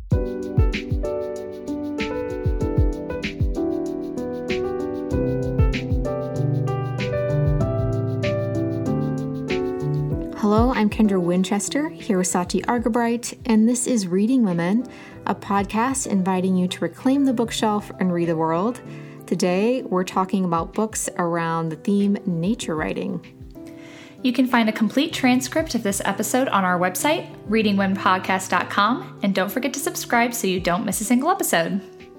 Hello, I'm Kendra Winchester, here with Sachi Argabright, and this is Reading Women, a podcast inviting you to reclaim the bookshelf and read the world. Today, we're talking about books around the theme nature writing. You can find a complete transcript of this episode on our website, readingwomenpodcast.com, and don't forget to subscribe so you don't miss a single episode.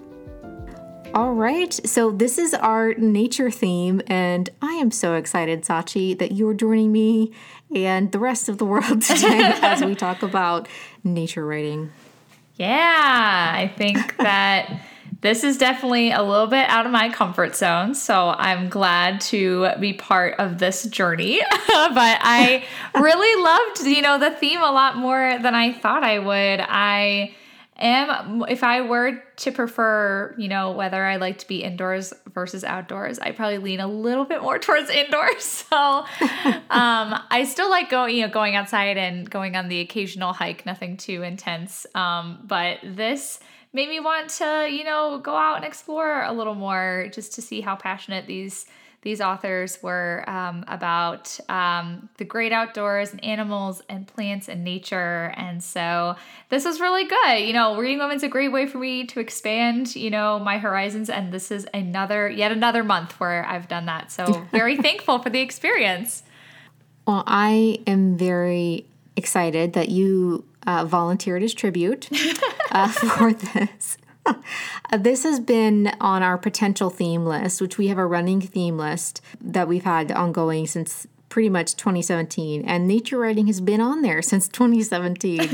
All right, so this is our nature theme, and I am so excited, Sachi, that you're joining me and the rest of the world today as we talk about nature writing. Yeah, I think that this is definitely a little bit out of my comfort zone, so I'm glad to be part of this journey. But I really loved, the theme a lot more than I thought I would. If I were to prefer, whether I like to be indoors versus outdoors, I probably lean a little bit more towards indoors. So I still like going outside and going on the occasional hike, nothing too intense. But this made me want to, go out and explore a little more just to see how passionate these authors were about the great outdoors and animals and plants and nature. And so this was really good. Reading Women's a great way for me to expand, my horizons. And this is yet another month where I've done that. So very thankful for the experience. Well, I am very excited that you volunteered as tribute for this. This has been on our potential theme list, which we have a running theme list that we've had ongoing since pretty much 2017. And nature writing has been on there since 2017.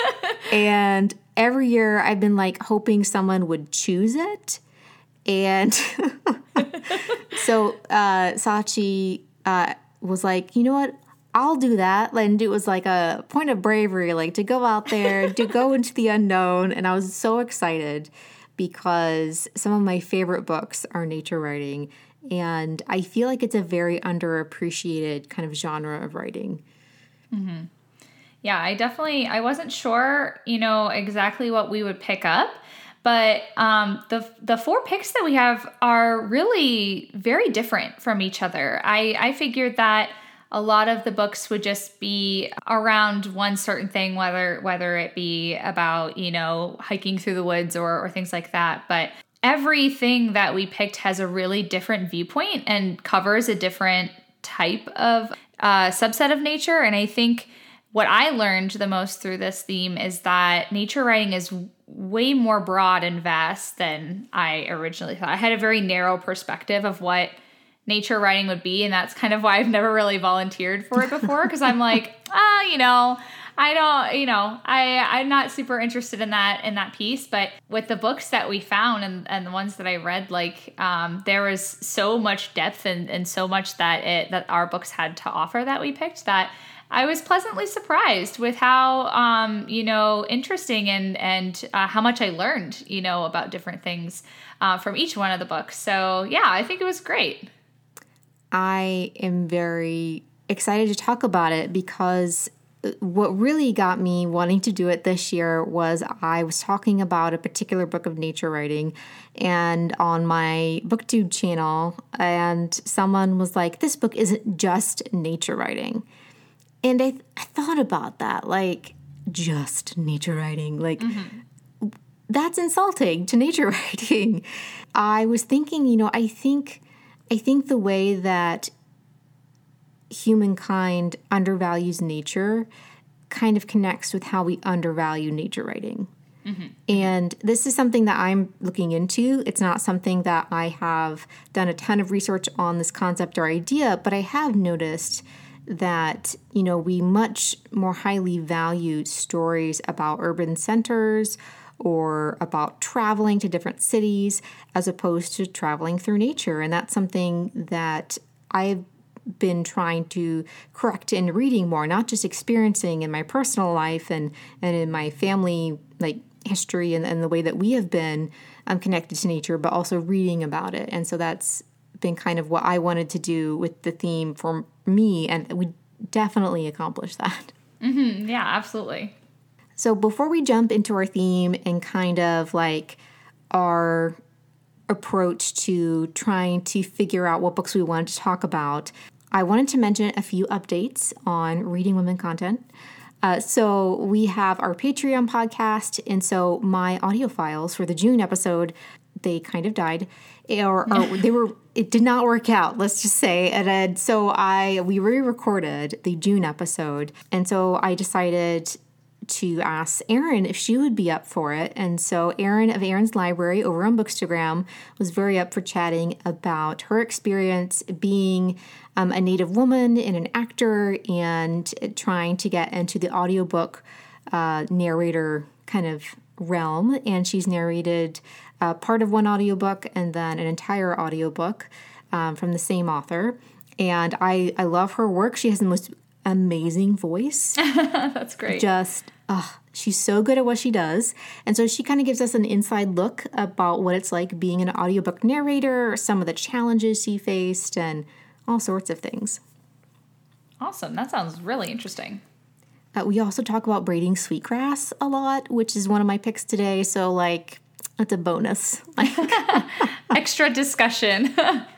And every year I've been hoping someone would choose it. And so Sachi was like, you know what? I'll do that. And it was a point of bravery, to go out there, to go into the unknown. And I was so excited because some of my favorite books are nature writing. And I feel like it's a very underappreciated kind of genre of writing. Mm-hmm. Yeah, I wasn't sure, exactly what we would pick up. But the four picks that we have are really very different from each other. I figured that a lot of the books would just be around one certain thing, whether it be about, hiking through the woods or things like that. But everything that we picked has a really different viewpoint and covers a different type of subset of nature. And I think what I learned the most through this theme is that nature writing is way more broad and vast than I originally thought. I had a very narrow perspective of what nature writing would be, and that's kind of why I've never really volunteered for it before, because I'm I'm not super interested in that piece. But with the books that we found and the ones that I read, there was so much depth and so much that our books had to offer that we picked that I was pleasantly surprised with how interesting and how much I learned about different things from each one of the books. So yeah, I think it was great. I am very excited to talk about it because what really got me wanting to do it this year was I was talking about a particular book of nature writing and on my BookTube channel, and someone was like, this book isn't just nature writing. And I thought about that, just nature writing, that's insulting to nature writing. I was thinking, I think the way that humankind undervalues nature kind of connects with how we undervalue nature writing. Mm-hmm. And this is something that I'm looking into. It's not something that I have done a ton of research on this concept or idea, but I have noticed that, we much more highly value stories about urban centers or about traveling to different cities as opposed to traveling through nature. And that's something that I've been trying to correct in reading more, not just experiencing in my personal life and in my family, history and the way that we have been connected to nature, but also reading about it. And so that's been kind of what I wanted to do with the theme for me, and we definitely accomplished that. Mm-hmm. Yeah, absolutely. So before we jump into our theme and kind of like our approach to trying to figure out what books we want to talk about, I wanted to mention a few updates on Reading Women content. So we have our Patreon podcast, and so my audio files for the June episode, they kind of died, or it did not work out, let's just say. And then, so we re-recorded the June episode, and so I decided to ask Erin if she would be up for it. And so Erin of Erin's Library over on Bookstagram was very up for chatting about her experience being a Native woman and an actor and trying to get into the audiobook narrator kind of realm. And she's narrated part of one audiobook and then an entire audiobook from the same author. And I love her work. She has the most amazing voice. That's great. She's so good at what she does. And so she kind of gives us an inside look about what it's like being an audiobook narrator, some of the challenges she faced, and all sorts of things. Awesome. That sounds really interesting. We also talk about braiding sweetgrass a lot, which is one of my picks today. So, like, it's a bonus. Extra discussion.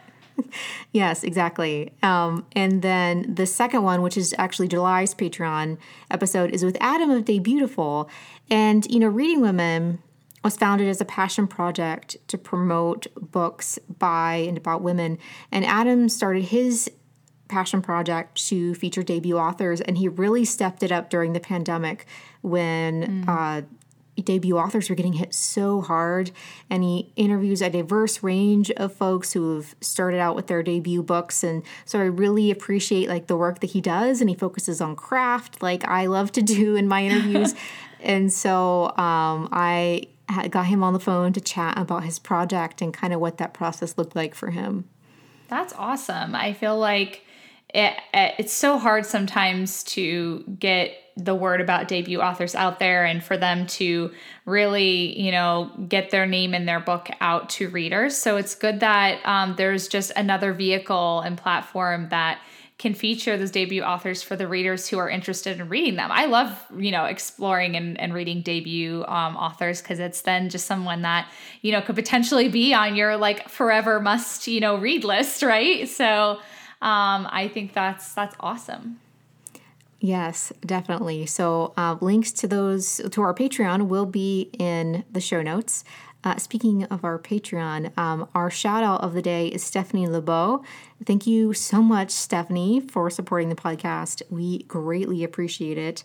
Yes, exactly. And then the second one, which is actually July's Patreon episode, is with Adam of Day Beautiful. And, Reading Women was founded as a passion project to promote books by and about women. And Adam started his passion project to feature debut authors, and he really stepped it up during the pandemic when debut authors were getting hit so hard, and he interviews a diverse range of folks who have started out with their debut books. And so I really appreciate like the work that he does, and he focuses on craft like I love to do in my interviews. And so I got him on the phone to chat about his project and kind of what that process looked like for him. That's awesome. I feel like it's so hard sometimes to get the word about debut authors out there and for them to really, get their name and their book out to readers. So it's good that there's just another vehicle and platform that can feature those debut authors for the readers who are interested in reading them. I love, exploring and reading debut authors, because it's then just someone that, could potentially be on your like forever must, read list, right? So I think that's awesome. Yes, definitely. So links to our Patreon will be in the show notes. Speaking of our Patreon, our shout out of the day is Stephanie LeBeau. Thank you so much, Stephanie, for supporting the podcast. We greatly appreciate it.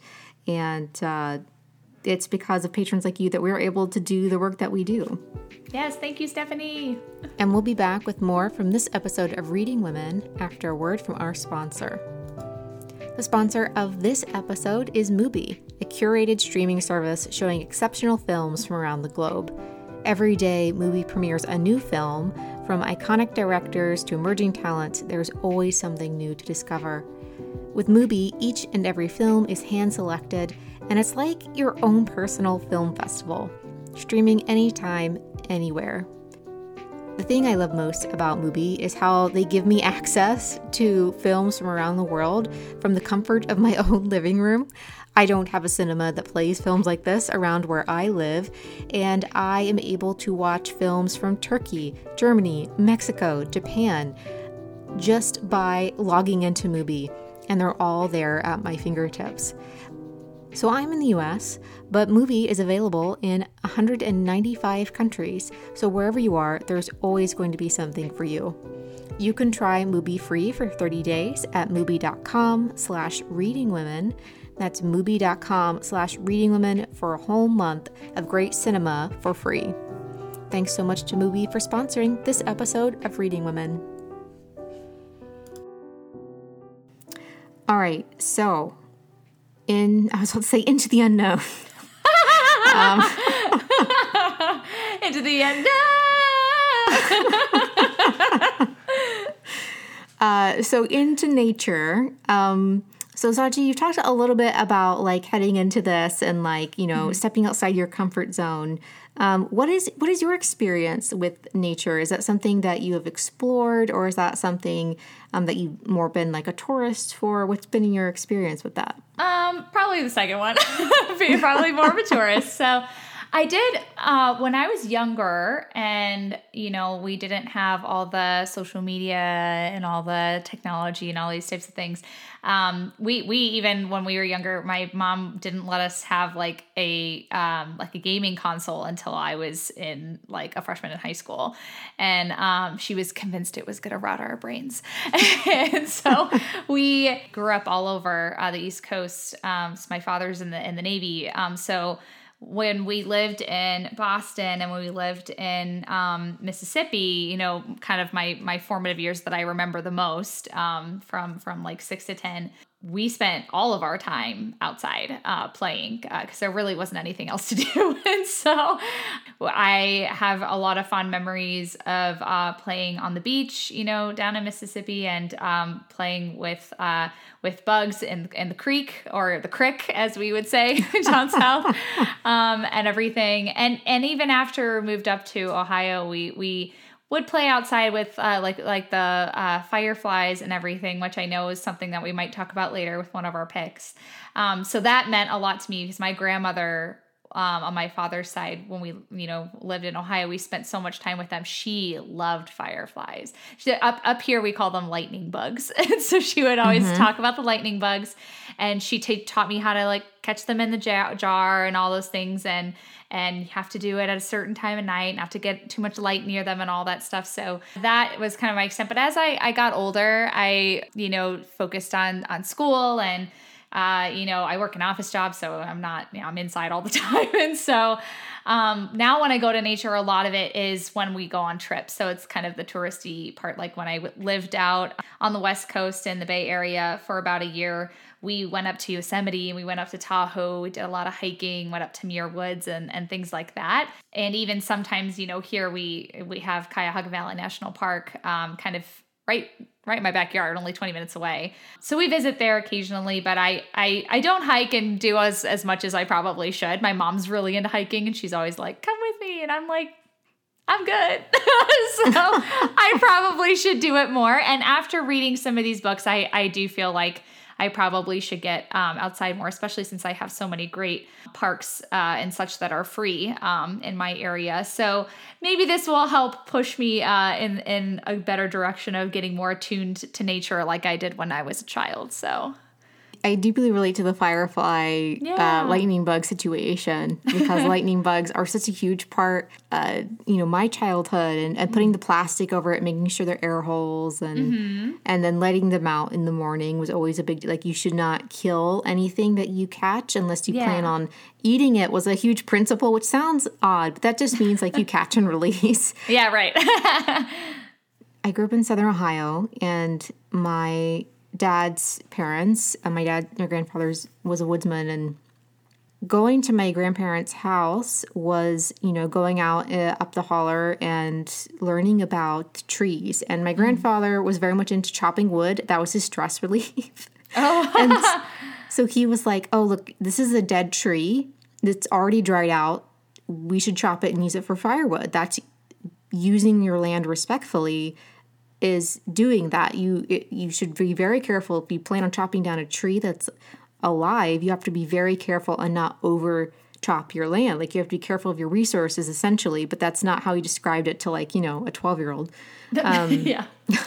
And it's because of patrons like you that we're able to do the work that we do. Yes, thank you, Stephanie. And we'll be back with more from this episode of Reading Women after a word from our sponsor. The sponsor of this episode is Mubi, a curated streaming service showing exceptional films from around the globe. Every day, Mubi premieres a new film. From iconic directors to emerging talent, there's always something new to discover. With Mubi, each and every film is hand-selected, and it's like your own personal film festival, streaming anytime, anywhere. The thing I love most about Mubi is how they give me access to films from around the world from the comfort of my own living room. I don't have a cinema that plays films like this around where I live, and I am able to watch films from Turkey, Germany, Mexico, Japan, just by logging into Mubi, and they're all there at my fingertips. So I'm in the US, but Mubi is available in 195 countries, so wherever you are, there's always going to be something for you. You can try Mubi free for 30 days at mubi.com/readingwomen. That's mubi.com/readingwomen for a whole month of great cinema for free. Thanks so much to Mubi for sponsoring this episode of Reading Women. All right, so I was about to say into the unknown. Into the unknown. So into nature. So Sachi, you've talked a little bit about like heading into this and like, stepping outside your comfort zone. What is your experience with nature? Is that something that you have explored, or is that something that you've more been like a tourist for? What's been your experience with that? Probably the second one. Probably more of a tourist. So I did, when I was younger and, we didn't have all the social media and all the technology and all these types of things. We even when we were younger, my mom didn't let us have like a gaming console until I was in like a freshman in high school. And, she was convinced it was going to rot our brains. And so we grew up all over the East Coast. So my father's in the Navy. So when we lived in Boston and when we lived in Mississippi, kind of my formative years that I remember the most, from like 6 to 10, we spent all of our time outside playing because there really wasn't anything else to do. And so I have a lot of fond memories of playing on the beach, down in Mississippi, and playing with bugs in the creek, or the crick, as we would say down south, and everything. And even after we moved up to Ohio, we would play outside with like the fireflies and everything, which I know is something that we might talk about later with one of our picks. So that meant a lot to me because my grandmother, on my father's side, when we lived in Ohio, we spent so much time with them. She loved fireflies. Up here we call them lightning bugs, and so she would always talk about the lightning bugs, and she taught me how to like catch them in the jar and all those things, and you have to do it at a certain time of night, not to get too much light near them and all that stuff. So that was kind of my extent. But as I got older, I focused on school, and I work an office job, so I'm not, I'm inside all the time. And so now when I go to nature, a lot of it is when we go on trips. So it's kind of the touristy part. Like when I lived out on the West Coast in the Bay Area for about a year, we went up to Yosemite and we went up to Tahoe. We did a lot of hiking, went up to Muir Woods and things like that. And even sometimes, here we have Cuyahoga Valley National Park, kind of right in my backyard, only 20 minutes away. So we visit there occasionally, but I don't hike and do as much as I probably should. My mom's really into hiking, and she's always like, come with me. And I'm like, I'm good. So I probably should do it more. And after reading some of these books, I do feel like I probably should get outside more, especially since I have so many great parks and such that are free in my area. So maybe this will help push me in a better direction of getting more attuned to nature like I did when I was a child. So I deeply relate to the firefly lightning bug situation, because lightning bugs are such a huge part, my childhood, and putting the plastic over it, making sure they're air holes, and then letting them out in the morning was always a big, like, you should not kill anything that you catch unless you plan on eating it, was a huge principle, which sounds odd, but that just means like you catch and release. Yeah, right. I grew up in Southern Ohio, and my dad's parents, my grandfather's was a woodsman, and going to my grandparents' house was, going out up the holler and learning about trees. And my grandfather was very much into chopping wood. That was his stress relief. Oh. And so he was like, oh, look, this is a dead tree that's already dried out. We should chop it and use it for firewood. That's using your land respectfully, is doing that. You should be very careful. If you plan on chopping down a tree that's alive, you have to be very careful and not over chop your land. Like, you have to be careful of your resources, essentially, but that's not how he described it to, like, a 12-year-old. Yeah.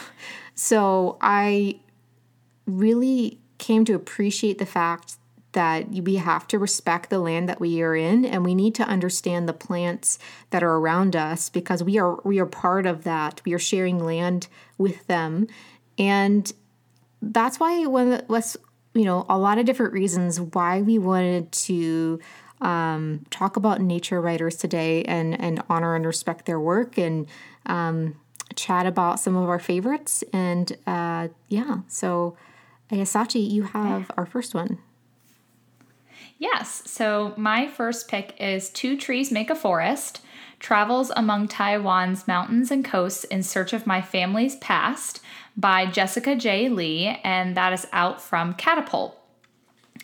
So I really came to appreciate the fact that we have to respect the land that we are in, and we need to understand the plants that are around us, because we are part of that. We are sharing land with them, and that's why a lot of different reasons why we wanted to talk about nature writers today and honor and respect their work, and chat about some of our favorites. And so I guess, Sachi, you have our first one. Yes. So my first pick is Two Trees Make a Forest, Travels Among Taiwan's Mountains and Coasts in Search of My Family's Past by Jessica J. Lee, and that is out from Catapult.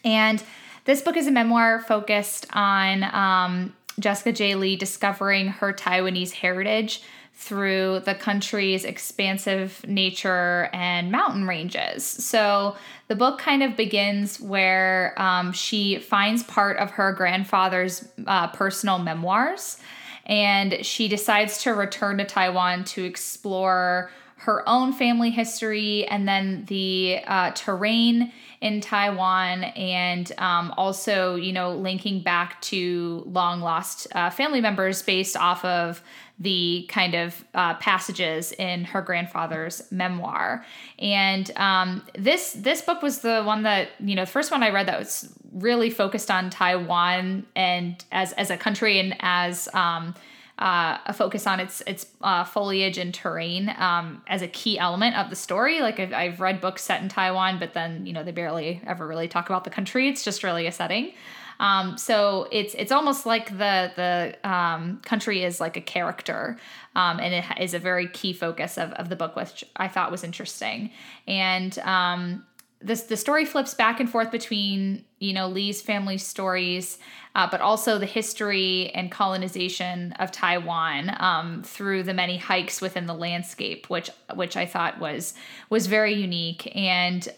And this book is a memoir focused on Jessica J. Lee discovering her Taiwanese heritage through the country's expansive nature and mountain ranges. So the book kind of begins where she finds part of her grandfather's personal memoirs, and she decides to return to Taiwan to explore her own family history and then the terrain in Taiwan, and also, linking back to long lost family members based off of the kind of passages in her grandfather's memoir. And this book was the one that, the first one I read that was really focused on Taiwan and as a country and as a focus on its foliage and terrain as a key element of the story. Like I've read books set in Taiwan, but then, they barely ever really talk about the country. It's just really a setting. So it's almost like the country is like a character, and it is a very key focus of the book, which I thought was interesting. And the story flips back and forth between Lee's family stories, but also the history and colonization of Taiwan through the many hikes within the landscape, which I thought was very unique. And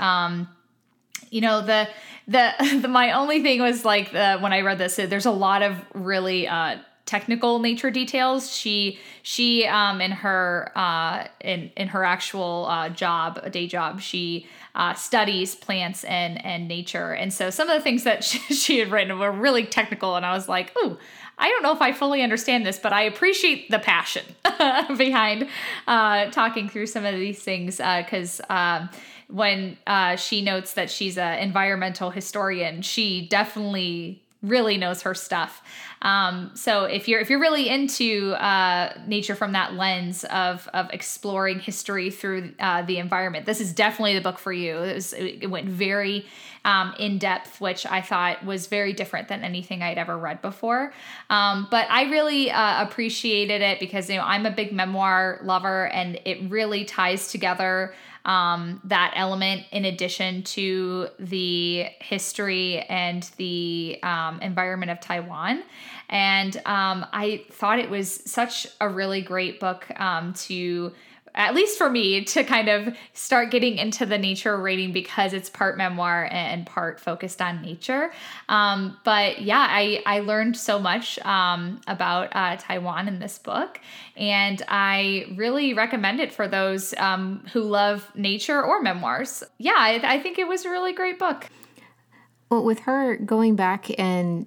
the my only thing was like when I read this, there's a lot of really technical nature details. She in her actual day job, she studies plants and nature, and so some of the things that she had written were really technical, and I was like, ooh, I don't know if I fully understand this, but I appreciate the passion behind talking through some of these things, because when she notes that she's an environmental historian, she definitely really knows her stuff. So if you're really into nature from that lens of exploring history through the environment, this is definitely the book for you. It went very in depth, which I thought was very different than anything I'd ever read before. But I really appreciated it because I'm a big memoir lover, and it really ties together that element in addition to the history and the environment of Taiwan. And I thought it was such a really great book to, at least for me, to kind of start getting into the nature reading, because it's part memoir and part focused on nature. But yeah, I learned so much about Taiwan in this book, and I really recommend it for those who love nature or memoirs. Yeah, I think it was a really great book. Well, with her going back and,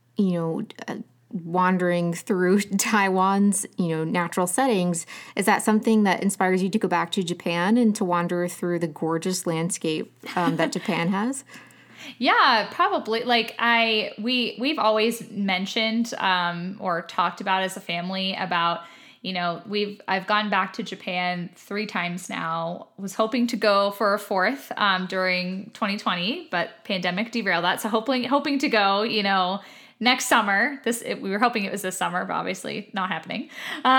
wandering through Taiwan's, natural settings, is that something that inspires you to go back to Japan and to wander through the gorgeous landscape that Japan has? Yeah, probably. Like we've always mentioned or talked about as a family about, I've gone back to Japan 3 times now. Was hoping to go for a 4th during 2020, but pandemic derailed that. So hoping to go, next summer. We were hoping it was this summer, but obviously not happening.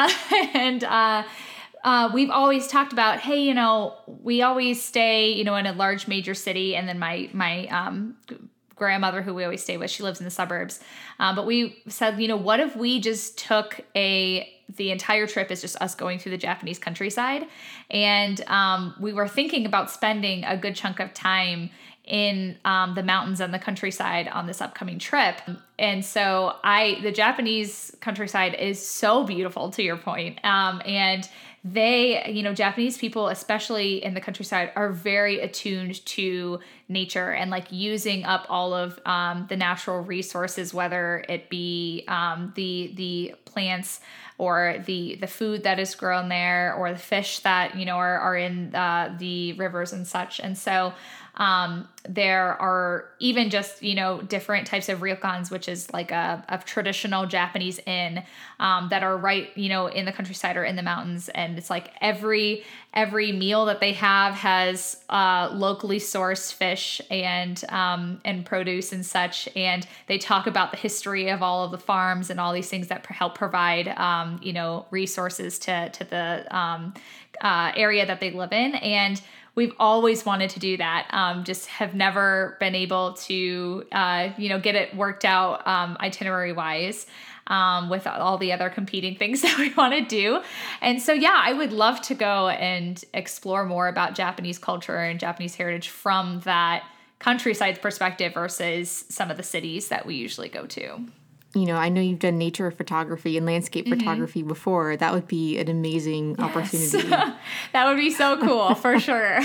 We've always talked about, hey, we always stay, in a large major city, and then my grandmother, who we always stay with, she lives in the suburbs. But we said, what if we just took the entire trip is just us going through the Japanese countryside, and we were thinking about spending a good chunk of time in the mountains and the countryside on this upcoming trip. And so the Japanese countryside is so beautiful, to your point. And they, Japanese people, especially in the countryside, are very attuned to nature and like using up all of the natural resources, whether it be the plants or the food that is grown there, or the fish that, are in the rivers and such. And so there are even just, different types of ryokans, which is like a traditional Japanese inn that are right, in the countryside or in the mountains. And it's like every meal that they have has locally sourced fish and produce and such. And they talk about the history of all of the farms and all these things that help provide, resources to the area that they live in. And we've always wanted to do that. Just have never been able to, get it worked out itinerary wise. With all the other competing things that we want to do. And so, yeah, I would love to go and explore more about Japanese culture and Japanese heritage from that countryside perspective versus some of the cities that we usually go to. I know you've done nature photography and landscape photography before. That would be an amazing opportunity. That would be so cool, for sure.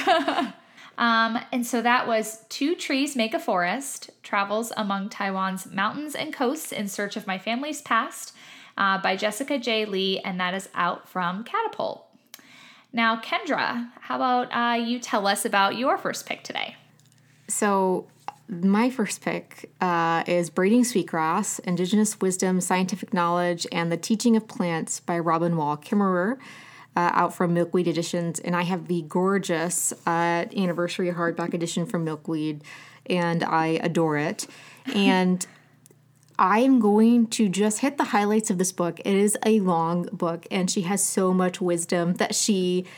And so that was Two Trees Make a Forest, Travels Among Taiwan's Mountains and Coasts in Search of My Family's Past by Jessica J. Lee, and that is out from Catapult. Now, Kendra, how about you tell us about your first pick today? So my first pick is Braiding Sweetgrass, Indigenous Wisdom, Scientific Knowledge, and the Teaching of Plants by Robin Wall Kimmerer. Out from Milkweed Editions, and I have the gorgeous anniversary hardback edition from Milkweed, and I adore it. And I'm going to just hit the highlights of this book. It is a long book, and she has so much wisdom that she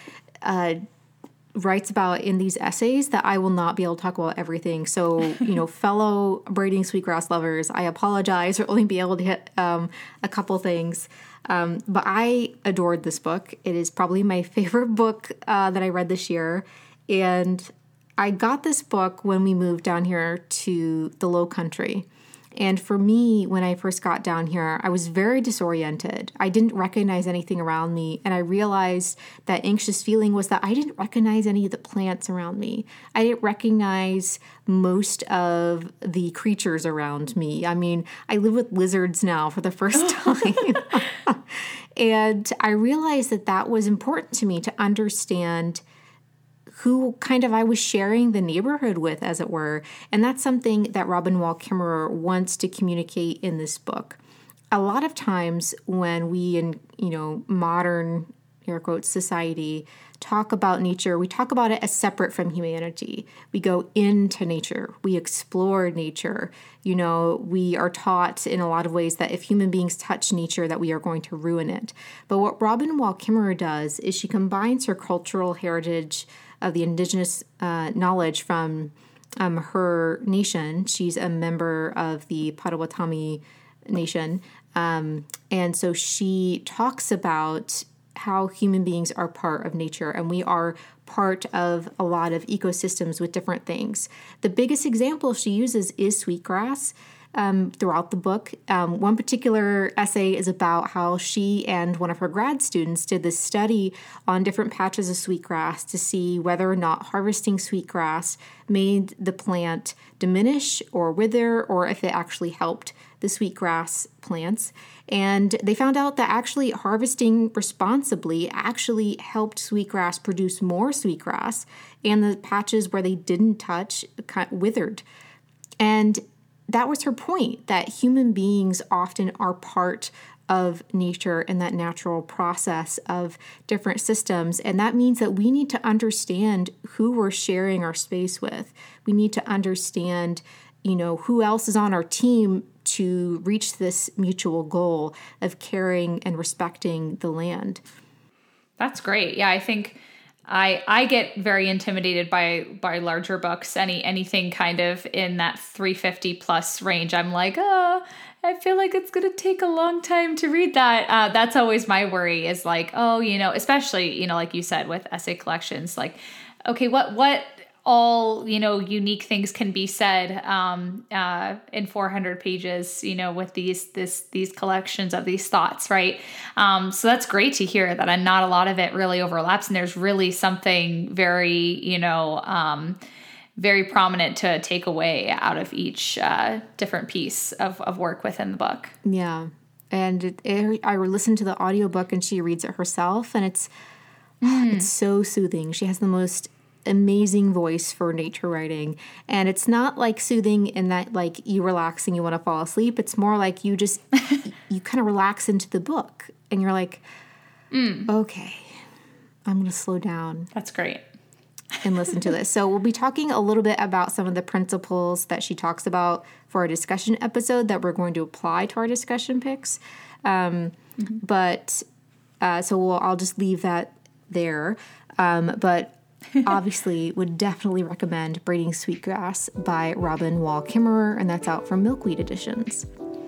writes about in these essays that I will not be able to talk about everything. So, fellow Braiding Sweetgrass lovers, I apologize for only being able to hit a couple things. But I adored this book. It is probably my favorite book that I read this year. And I got this book when we moved down here to the Low Country. And for me, when I first got down here, I was very disoriented. I didn't recognize anything around me. And I realized that anxious feeling was that I didn't recognize any of the plants around me. I didn't recognize most of the creatures around me. I mean, I live with lizards now for the first time. And I realized that that was important to me to understand who kind of I was sharing the neighborhood with, as it were. And that's something that Robin Wall Kimmerer wants to communicate in this book. A lot of times when we in, modern, air quotes, society talk about nature, we talk about it as separate from humanity. We go into nature. We explore nature. We are taught in a lot of ways that if human beings touch nature, that we are going to ruin it. But what Robin Wall Kimmerer does is she combines her cultural heritage of the indigenous knowledge from her nation. She's a member of the Potawatomi Nation. And so she talks about how human beings are part of nature, and we are part of a lot of ecosystems with different things. The biggest example she uses is sweetgrass. Throughout the book. One particular essay is about how she and one of her grad students did this study on different patches of sweetgrass to see whether or not harvesting sweetgrass made the plant diminish or wither, or if it actually helped the sweetgrass plants. And they found out that actually harvesting responsibly actually helped sweetgrass produce more sweetgrass, and the patches where they didn't touch withered. And that was her point, that human beings often are part of nature and that natural process of different systems. And that means that we need to understand who we're sharing our space with. We need to understand, who else is on our team to reach this mutual goal of caring and respecting the land. That's great. Yeah, I think I get very intimidated by larger books, anything kind of in that 350 plus range. I'm like, I feel like it's going to take a long time to read that. That's always my worry, is like, especially, like you said, with essay collections, like, okay, what all, unique things can be said in 400 pages, with these collections of these thoughts, right? So that's great to hear that not a lot of it really overlaps, and there's really something very, very prominent to take away out of each different piece of work within the book. Yeah. And I listened to the audiobook, and she reads it herself, and it's so soothing. She has the most amazing voice for nature writing, and it's not like soothing in that like you relax and you want to fall asleep. It's more like you just you kind of relax into the book, and you're like, okay, I'm going to slow down. That's great. And listen to this. So we'll be talking a little bit about some of the principles that she talks about for our discussion episode that we're going to apply to our discussion picks. But so I'll just leave that there. But obviously would definitely recommend Braiding Sweetgrass by Robin Wall Kimmerer, and that's out from Milkweed Editions.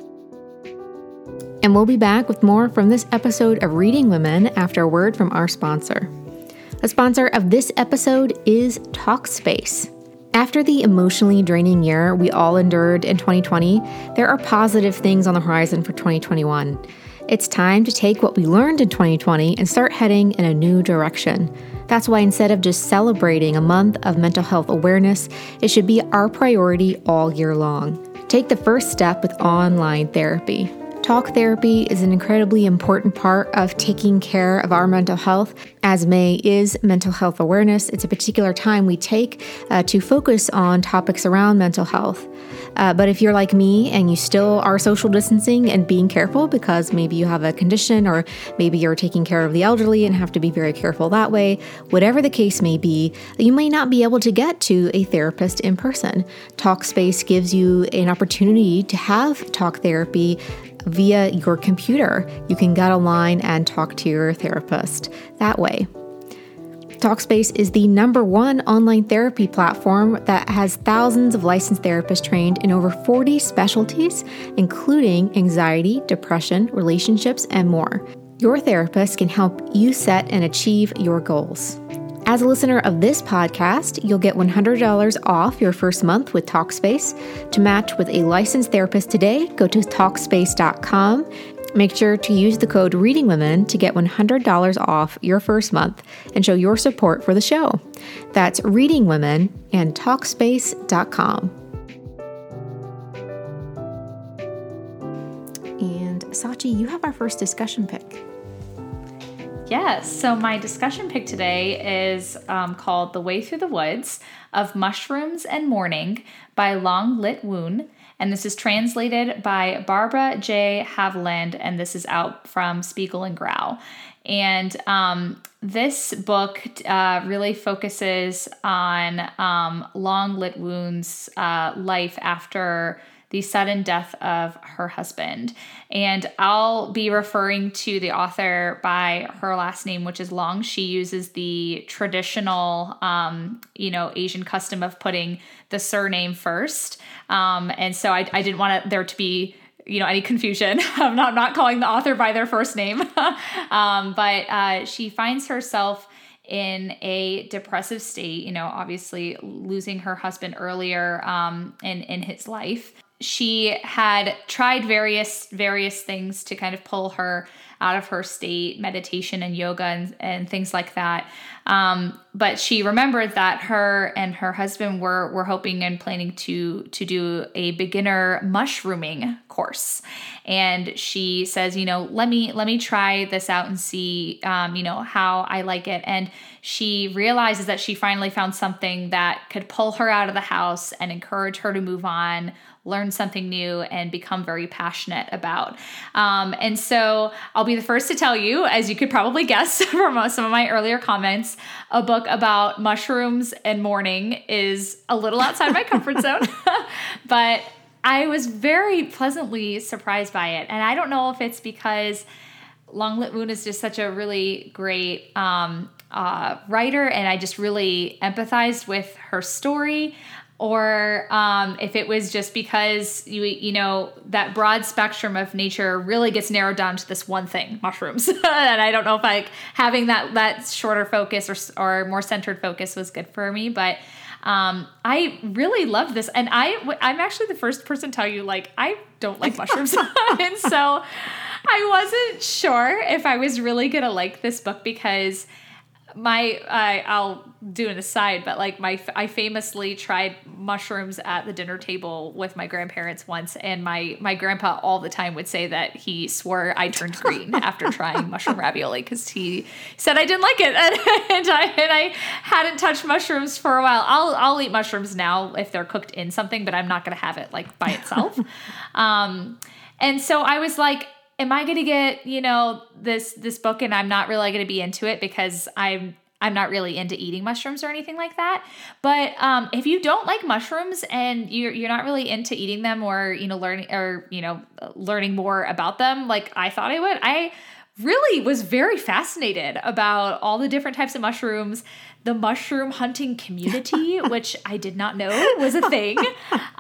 And we'll be back with more from this episode of Reading Women after a word from our sponsor. The sponsor of this episode is Talkspace. After the emotionally draining year we all endured in 2020, there are positive things on the horizon for 2021. It's time to take what we learned in 2020 and start heading in a new direction. That's why instead of just celebrating a month of mental health awareness, it should be our priority all year long. Take the first step with online therapy. Talk therapy is an incredibly important part of taking care of our mental health. As May is Mental Health Awareness, it's a particular time we take to focus on topics around mental health. But if you're like me and you still are social distancing and being careful because maybe you have a condition or maybe you're taking care of the elderly and have to be very careful that way, whatever the case may be, you may not be able to get to a therapist in person. Talkspace gives you an opportunity to have talk therapy via your computer. You can get online and talk to your therapist that way. Talkspace is the #1 online therapy platform that has thousands of licensed therapists trained in over 40 specialties, including anxiety, depression, relationships, and more. Your therapist can help you set and achieve your goals. As a listener of this podcast, you'll get $100 off your first month with Talkspace. To match with a licensed therapist today, go to Talkspace.com. Make sure to use the code READINGWOMEN to get $100 off your first month and show your support for the show. That's Reading Women and Talkspace.com. And Sachi, you have our first discussion pick. Yes, so my discussion pick today is called The Way Through the Woods of Mushrooms and Mourning by Long Lit Woon. And this is translated by Barbara J. Haviland, and this is out from Spiegel and Grau. And this book really focuses on Long Lit Woon's life after the sudden death of her husband. And I'll be referring to the author by her last name, which is Long. She uses the traditional, Asian custom of putting the surname first. And so I didn't want there to be, any confusion. I'm not calling the author by their first name. But she finds herself in a depressive state, obviously losing her husband earlier in his life. She had tried various things to kind of pull her out of her state, meditation and yoga and things like that. But she remembered that her and her husband were hoping and planning to do a beginner mushrooming course. And she says, let me try this out and see, how I like it. And she realizes that she finally found something that could pull her out of the house and encourage her to move on, learn something new, and become very passionate about. And so I'll be the first to tell you, as you could probably guess from some of my earlier comments, a book about mushrooms and mourning is a little outside my comfort zone, but I was very pleasantly surprised by it. And I don't know if it's because Long Lit Woon is just such a really great writer, and I just really empathized with her story, or if it was just because that broad spectrum of nature really gets narrowed down to this one thing, mushrooms. And I don't know if having that shorter focus or more centered focus was good for me, but I really loved this. And I'm actually the first person to tell you, I don't like mushrooms. And so I wasn't sure if I was really going to like this book because I'll do an aside, but I famously tried mushrooms at the dinner table with my grandparents once, and my grandpa all the time would say that he swore I turned green after trying mushroom ravioli because he said I didn't like it, and I hadn't touched mushrooms for a while. I'll eat mushrooms now if they're cooked in something, but I'm not going to have it by itself. And so I was like, am I going to get, this book and I'm not really going to be into it because I'm not really into eating mushrooms or anything like that. But if you don't like mushrooms and you're not really into eating them or, learning more about them, like I thought I would, I really was very fascinated about all the different types of mushrooms, the mushroom hunting community, which I did not know was a thing, which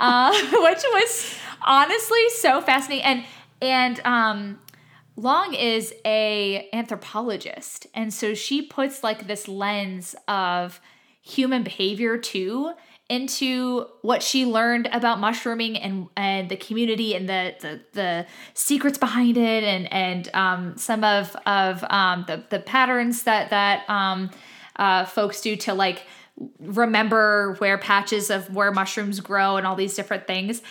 was honestly so fascinating. And Long is a anthropologist, and so she puts like this lens of human behavior too into what she learned about mushrooming and the community and the secrets behind it and some of the patterns that folks do to like remember where patches of where mushrooms grow and all these different things.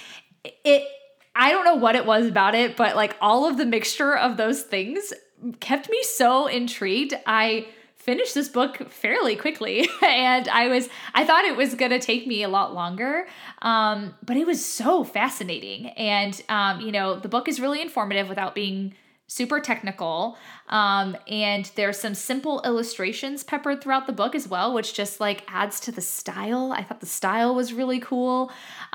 I don't know what it was about it, but like all of the mixture of those things kept me so intrigued. I finished this book fairly quickly and I thought it was going to take me a lot longer. But it was so fascinating. And, the book is really informative without being super technical. And there's some simple illustrations peppered throughout the book as well, which just like adds to the style. I thought the style was really cool.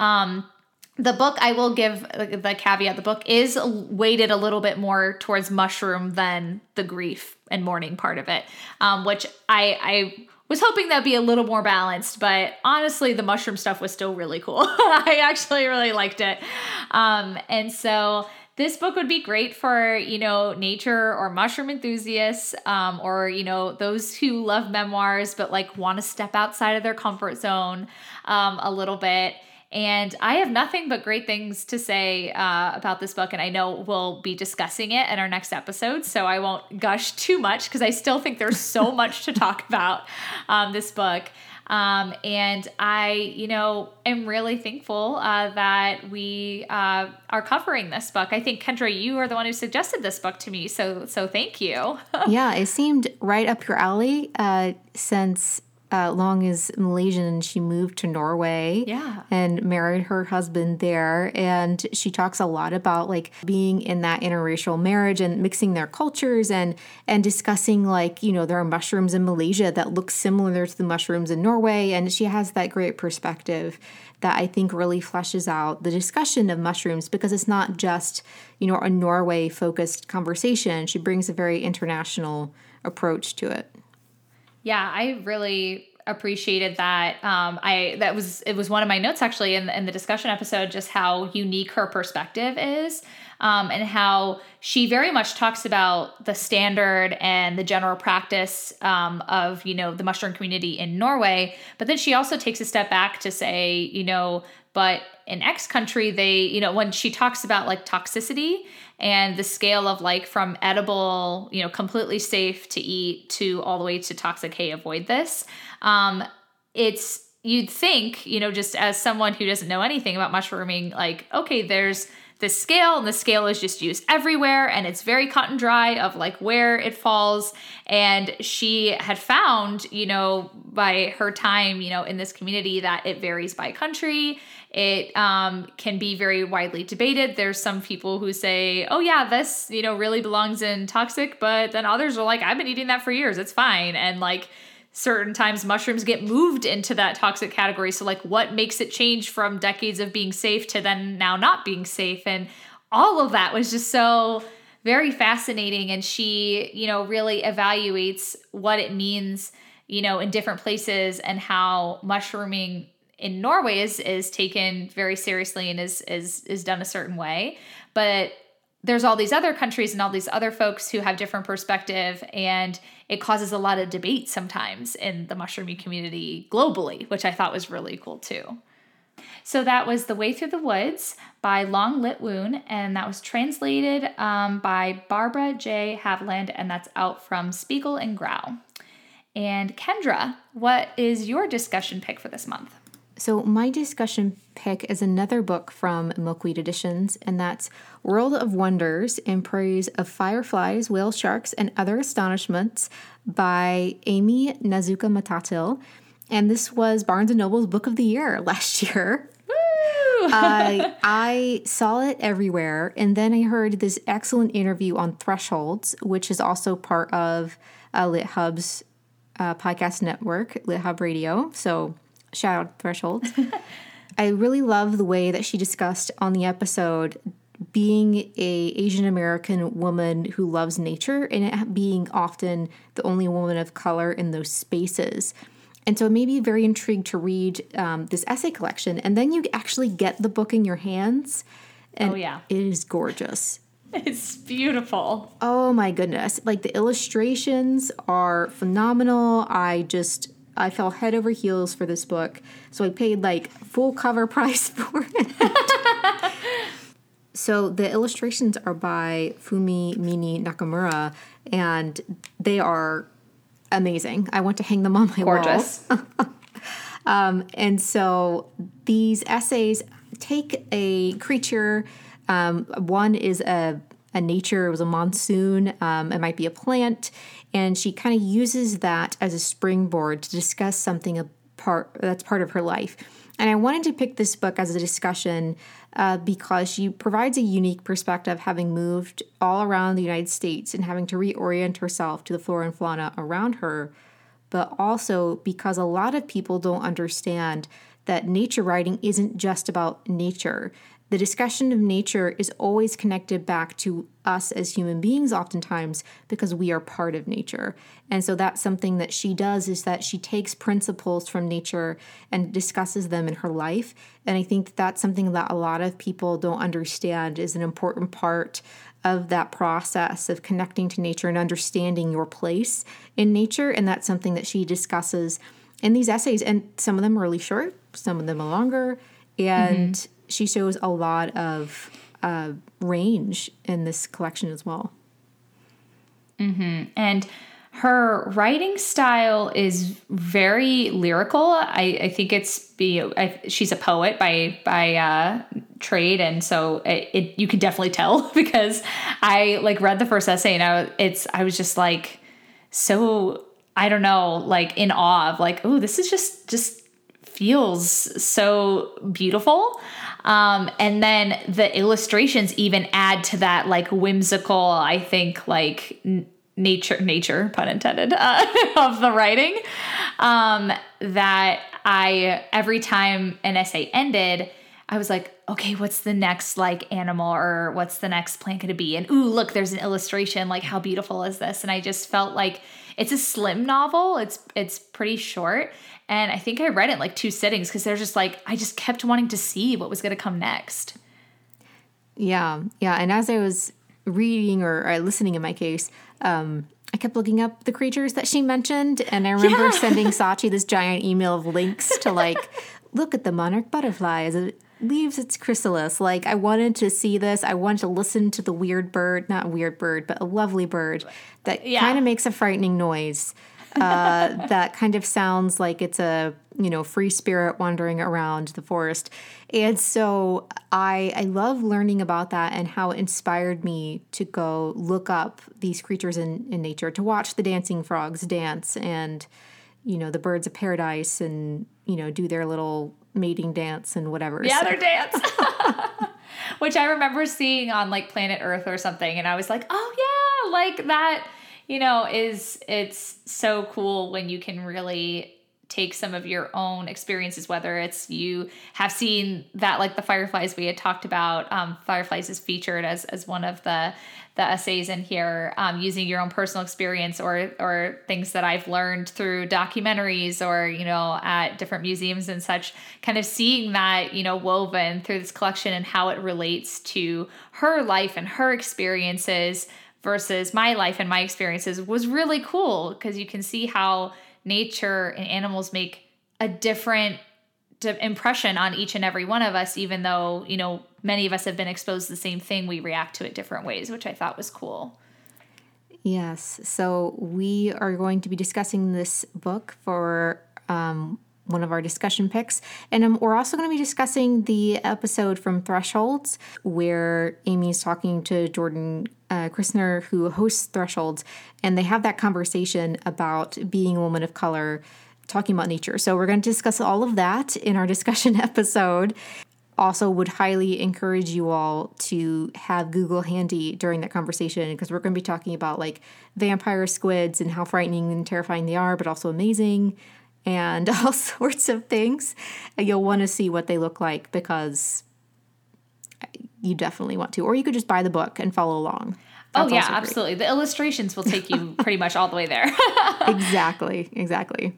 The book, I will give the caveat, the book is weighted a little bit more towards mushroom than the grief and mourning part of it, which I was hoping that'd be a little more balanced, but honestly, the mushroom stuff was still really cool. I actually really liked it. And so this book would be great for, nature or mushroom enthusiasts, or, those who love memoirs, but like want to step outside of their comfort zone a little bit. And I have nothing but great things to say about this book, and I know we'll be discussing it in our next episode, so I won't gush too much because I still think there's so much to talk about this book. And I, am really thankful that we are covering this book. I think, Kendra, you are the one who suggested this book to me, so thank you. Yeah, it seemed right up your alley since Long is Malaysian and she moved to Norway and married her husband there. And she talks a lot about like being in that interracial marriage and mixing their cultures and discussing like, there are mushrooms in Malaysia that look similar to the mushrooms in Norway. And she has that great perspective that I think really fleshes out the discussion of mushrooms because it's not just, a Norway focused conversation. She brings a very international approach to it. Yeah, I really appreciated that. It was one of my notes actually in the discussion episode, just how unique her perspective is, and how she very much talks about the standard and the general practice of the mushroom community in Norway. But then she also takes a step back to say, but in X country, they, when she talks about like toxicity and the scale of like from edible, completely safe to eat to all the way to toxic, hey, avoid this. You'd think, just as someone who doesn't know anything about mushrooming, like, okay, there's this scale and the scale is just used everywhere and it's very cut and dry of like where it falls. And she had found, by her time, in this community that it varies by country. It can be very widely debated. There's some people who say, oh yeah, this, really belongs in toxic, but then others are like, I've been eating that for years. It's fine. And like certain times mushrooms get moved into that toxic category. So like what makes it change from decades of being safe to then now not being safe? And all of that was just so very fascinating. And she, really evaluates what it means, in different places and how mushrooming in Norway is taken very seriously and is done a certain way. But there's all these other countries and all these other folks who have different perspective, and it causes a lot of debate sometimes in the mushrooming community globally, which I thought was really cool too. So that was The Way Through the Woods by Long Lit Woon, and that was translated by Barbara J. Haviland, and that's out from Spiegel and Grau. And Kendra, what is your discussion pick for this month? So my discussion pick is another book from Milkweed Editions, and that's World of Wonders in Praise of Fireflies, Whale Sharks, and Other Astonishments by Amy Nazuka Matatil. And this was Barnes & Noble's Book of the Year last year. Woo! I saw it everywhere, and then I heard this excellent interview on Thresholds, which is also part of LitHub's podcast network, LitHub Radio. So shout out Thresholds. I really love the way that she discussed on the episode being a Asian American woman who loves nature and it being often the only woman of color in those spaces. And so it made me very intrigued to read this essay collection. And then you actually get the book in your hands. And it is gorgeous. It's beautiful. Oh my goodness. Like the illustrations are phenomenal. I fell head over heels for this book. So I paid like full cover price for it. So the illustrations are by Fumi Mini Nakamura, and they are amazing. I want to hang them on my Gorgeous. wall. And so these essays take a creature. One is a nature. It was a monsoon. It might be a plant. And she kind of uses that as a springboard to discuss something that's part of her life. And I wanted to pick this book as a discussion because she provides a unique perspective, having moved all around the United States and having to reorient herself to the flora and fauna around her, but also because a lot of people don't understand that nature writing isn't just about nature. The discussion of nature is always connected back to us as human beings oftentimes because we are part of nature. And so that's something that she does, is that she takes principles from nature and discusses them in her life. And I think that's something that a lot of people don't understand is an important part of that process of connecting to nature and understanding your place in nature. And that's something that she discusses in these essays. And some of them are really short, some of them are longer. And she shows a lot of range in this collection as well. And her writing style is very lyrical. I think she's a poet by trade, and so you can definitely tell because I like read the first essay and I was just like so, I don't know, like in awe of like, oh, this is just feels so beautiful. And then the illustrations even add to that like whimsical, I think like nature, pun intended, of the writing. That every time an essay ended, I was like, okay, what's the next like animal or what's the next plant going to be? And ooh, look, there's an illustration. Like, how beautiful is this? And I just felt like it's a slim novel. It's pretty short. And I think I read it in like 2 sittings because they're just like, I just kept wanting to see what was going to come next. Yeah. And as I was reading or listening in my case, I kept looking up the creatures that she mentioned. And I remember sending Sachi this giant email of links to like, look at the monarch butterfly as it leaves its chrysalis. Like, I wanted to see this. I wanted to listen to the weird bird, not weird bird, but a lovely bird that kind of makes a frightening noise. That kind of sounds like it's a, free spirit wandering around the forest. And so I love learning about that and how it inspired me to go look up these creatures in nature, to watch the dancing frogs dance and, the birds of paradise and, do their little mating dance and whatever. Yeah, their dance. Which I remember seeing on like Planet Earth or something. And I was like, oh yeah, like that. It's so cool when you can really take some of your own experiences, whether it's you have seen that, like the fireflies we had talked about. Fireflies is featured as one of the essays in here, using your own personal experience or things that I've learned through documentaries or, at different museums and such, kind of seeing that, woven through this collection and how it relates to her life and her experiences versus my life and my experiences was really cool because you can see how nature and animals make a different impression on each and every one of us, even though, many of us have been exposed to the same thing, we react to it different ways, which I thought was cool. Yes. So we are going to be discussing this book for one of our discussion picks. And we're also going to be discussing the episode from Thresholds, where Amy's talking to Jordan Christner, who hosts Thresholds, and they have that conversation about being a woman of color, talking about nature. So we're going to discuss all of that in our discussion episode. Also would highly encourage you all to have Google handy during that conversation because we're going to be talking about like vampire squids and how frightening and terrifying they are, but also amazing and all sorts of things. And you'll want to see what they look like because you definitely want to. Or you could just buy the book and follow along. That's yeah, absolutely. The illustrations will take you pretty much all the way there. Exactly.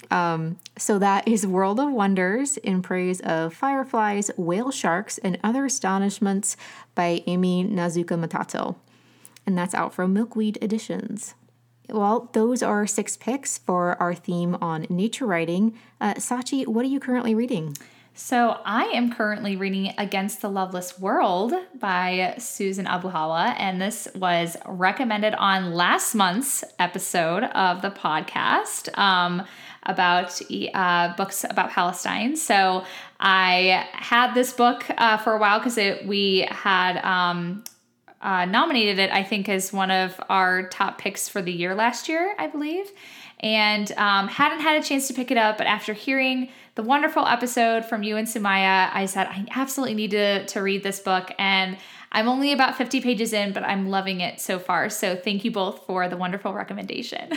So that is World of Wonders in Praise of Fireflies, Whale Sharks, and Other Astonishments by Amy Nazuka Matato. And that's out from Milkweed Editions. Well, those are 6 picks for our theme on nature writing. Sachi, what are you currently reading? So I am currently reading Against the Loveless World by Susan Abuhala, and this was recommended on last month's episode of the podcast about books about Palestine. So I had this book for a while because we had nominated it, I think, as one of our top picks for the year last year, I believe. And hadn't had a chance to pick it up, but after hearing the wonderful episode from you and Sumaya, I said, I absolutely need to read this book. And I'm only about 50 pages in, but I'm loving it so far. So thank you both for the wonderful recommendation.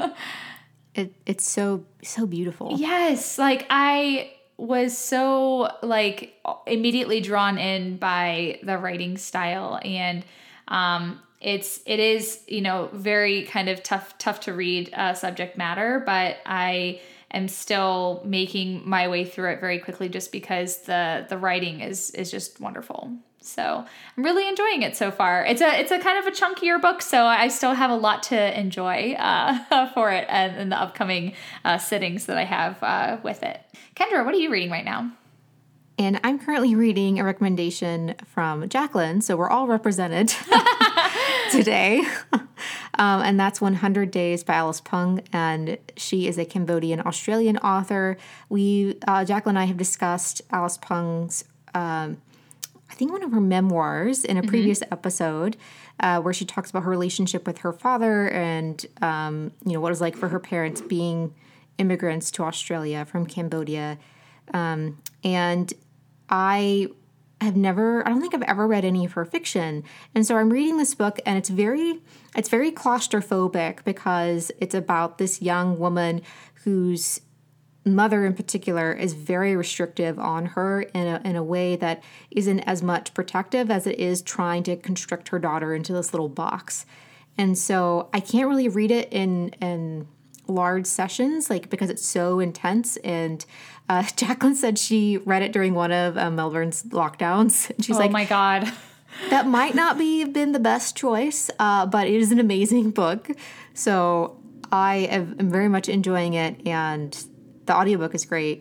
It's so beautiful. Yes. Like I was so immediately drawn in by the writing style, and it is, very kind of tough to read subject matter, but I am still making my way through it very quickly just because the writing is just wonderful. So I'm really enjoying it so far. It's a kind of a chunkier book, so I still have a lot to enjoy for it in the upcoming sittings that I have with it. Kendra, what are you reading right now? And I'm currently reading a recommendation from Jacqueline, so we're all represented today. And that's 100 Days by Alice Pung, and she is a Cambodian-Australian author. Jacqueline and I have discussed Alice Pung's, I think one of her memoirs in a previous episode, where she talks about her relationship with her father and, what it was like for her parents being immigrants to Australia from Cambodia. And I don't think I've ever read any of her fiction. And so I'm reading this book, and it's very claustrophobic because it's about this young woman whose mother in particular is very restrictive on her in a way that isn't as much protective as it is trying to constrict her daughter into this little box. And so I can't really read it in large sessions, because it's so intense. And Jacqueline said she read it during one of Melbourne's lockdowns. And she's oh my God. That might not been the best choice, but it is an amazing book. So I am very much enjoying it, and the audiobook is great.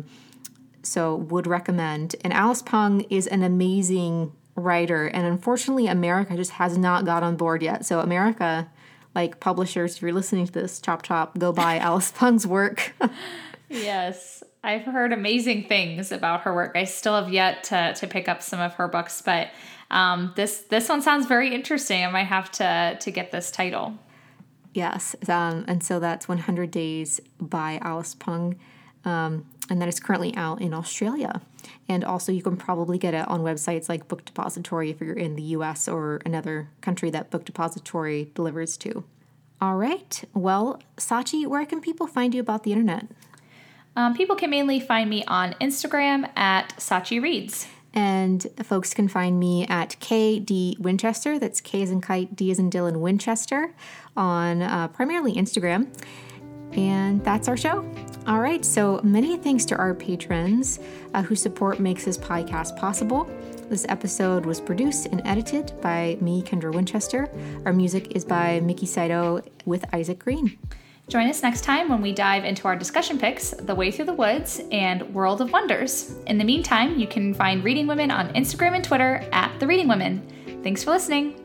So would recommend. And Alice Pung is an amazing writer, and unfortunately America just has not got on board yet. So America, publishers, if you're listening to this, chop, go buy Alice Pung's work. Yes, I've heard amazing things about her work. I still have yet to pick up some of her books, but this one sounds very interesting. I might have to get this title. Yes, and so that's 100 Days by Alice Pung, and that is currently out in Australia. And also you can probably get it on websites like Book Depository if you're in the U.S. or another country that Book Depository delivers to. All right. Well, Sachi, where can people find you about the internet? People can mainly find me on Instagram at Sachi Reads. And folks can find me at KD Winchester. That's K as in kite, D as in Dylan Winchester on primarily Instagram. And that's our show. All right. So many thanks to our patrons whose support makes this podcast possible. This episode was produced and edited by me, Kendra Winchester. Our music is by Mickey Saito with Isaac Green. Join us next time when we dive into our discussion picks, The Way Through the Woods and World of Wonders. In the meantime, you can find Reading Women on Instagram and Twitter at The Reading Women. Thanks for listening.